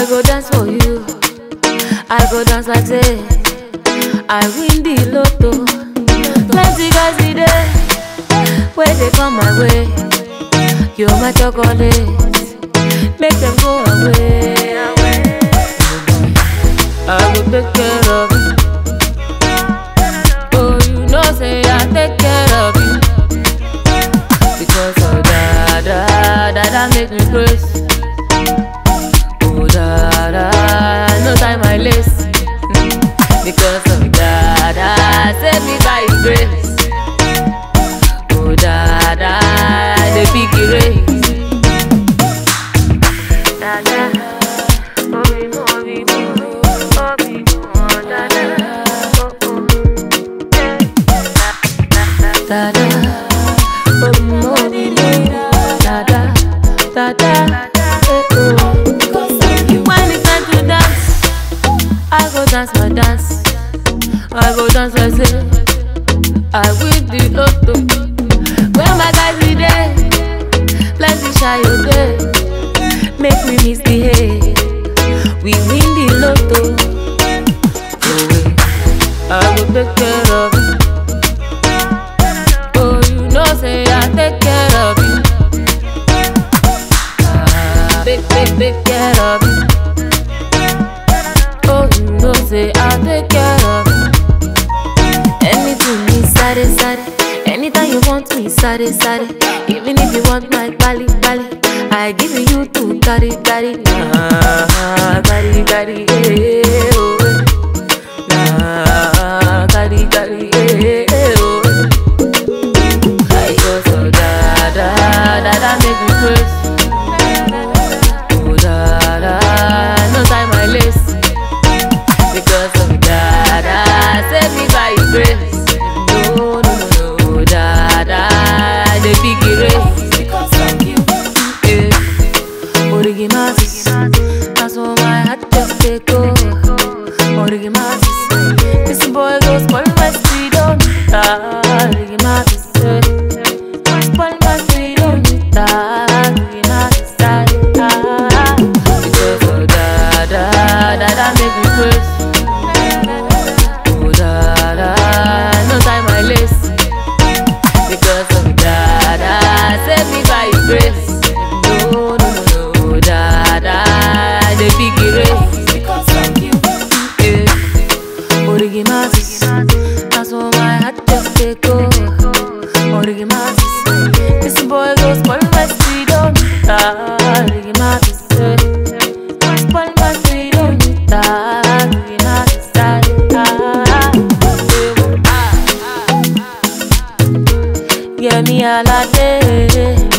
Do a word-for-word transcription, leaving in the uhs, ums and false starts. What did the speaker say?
I go dance for you. I go dance like say I win the lotto. Plenty guys be there when they come my way. You're my chocolate, make them go away. I will take care of you. Oh, you know say I take care of you. Because of da da da da make me crazy. Oh da da, no time I lace. Because of da da, save me by His grace. Oh da da, the big race. Da da, oh we mo, oh we mo, oh we mo, da da, oh oh, da da, oh we mo, oh we mo, da da, da da, eh oh. When it's time to dance, I go dance my dance. I go dance like say I win the lotto. When my guys be there, plenty shy you there, make me misbehave. We win the lotto. Oh wait, I go take care of you. Oh you know say I take care of you. Ah, take take take care of you. Oh you know say I take care of you. Anything me side side, anytime you want me side side. Even if you want my bali bali, I give you to carry carry. Nah, carry carry, eh oh. Nah, carry carry, eh oh. I go so da da da da make me crazy. Oh da da, no time I lace. Because of da da, save me by His grace. No, no, no, no, da da, the big race. Because of you, eh. Origimatis, that's all my heart just take go. Origimatis, this boy goes spoil my freedom. Origimatis, eh. Spoil my freedom. Origimatis, ah. Because of da da da da make me crazy. Because of da da, save me by His grace. No, no, no, no, da da, the big race. Because of you, eh. Origimatis, that's all my heart just take go. Origimatis, this boy goes spoil my freedom. Origimatis, eh. Spoil my freedom. Origimatis, ah. Yeah, me all a day.